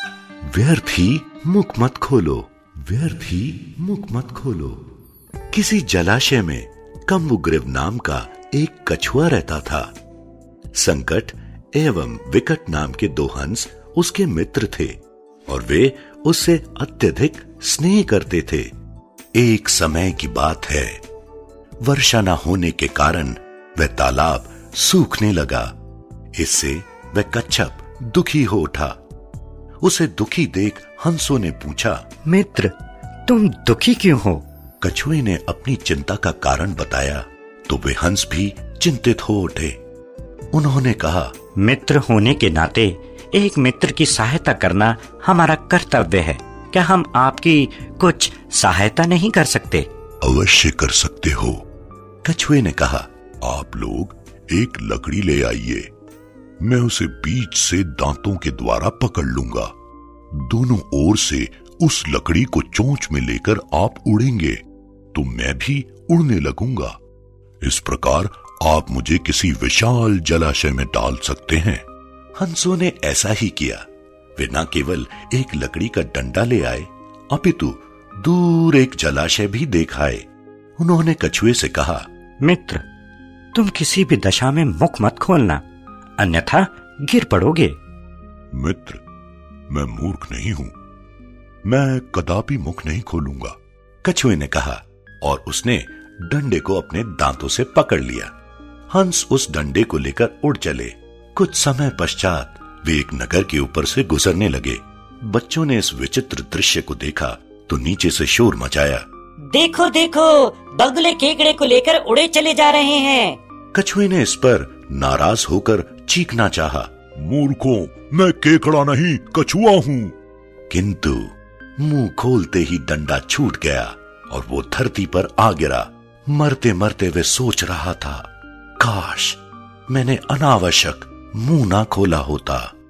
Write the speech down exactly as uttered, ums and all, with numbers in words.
व्यर्थ ही मुख मत खोलो, व्यर्थ ही मुख मत खोलो। किसी जलाशय में कम्बुग्रीव नाम का एक कछुआ रहता था। संकट एवं विकट नाम के दो हंस उसके मित्र थे और वे उससे अत्यधिक स्नेह करते थे। एक समय की बात है, वर्षा न होने के कारण वह तालाब सूखने लगा। इससे वह कच्छप दुखी हो उठा। उसे दुखी देख हंसों ने पूछा, मित्र, तुम दुखी क्यों हो? कछुए ने अपनी चिंता का कारण बताया तो वे हंस भी चिंतित हो उठे। उन्होंने कहा, मित्र होने के नाते एक मित्र की सहायता करना हमारा कर्तव्य है। क्या हम आपकी कुछ सहायता नहीं कर सकते? अवश्य कर सकते हो, कछुए ने कहा। आप लोग एक लकड़ी ले आइए, मैं उसे बीच से दांतों के द्वारा पकड़ लूंगा। दोनों ओर से उस लकड़ी को चोंच में लेकर आप उड़ेंगे तो मैं भी उड़ने लगूंगा। इस प्रकार आप मुझे किसी विशाल जलाशय में डाल सकते हैं। हंसों ने ऐसा ही किया। वे न केवल एक लकड़ी का डंडा ले आए, अपितु दूर एक जलाशय भी देख आए। उन्होंने कछुए से कहा, मित्र, तुम किसी भी दशा में मुख मत खोलना, अन्यथा गिर पड़ोगे। मित्र, मैं मूर्ख नहीं हूं, मैं कदापि मुख नहीं खोलूंगा, कछुए ने कहा और उसने डंडे को अपने दांतों से पकड़ लिया। हंस उस डंडे को लेकर उड़ चले। कुछ समय पश्चात वे एक नगर के ऊपर से गुजरने लगे। बच्चों ने इस विचित्र दृश्य को देखा तो नीचे से शोर मचाया, देखो देखो, बगुले केकड़े को लेकर उड़े चले जा रहे हैं। कछुए ने इस पर नाराज होकर चीखना चाहा, मूर्खों, मैं केकड़ा नहीं कछुआ हूँ। किंतु मुंह खोलते ही डंडा छूट गया और वो धरती पर आ गिरा। मरते मरते वे सोच रहा था, काश मैंने अनावश्यक मुंह ना खोला होता।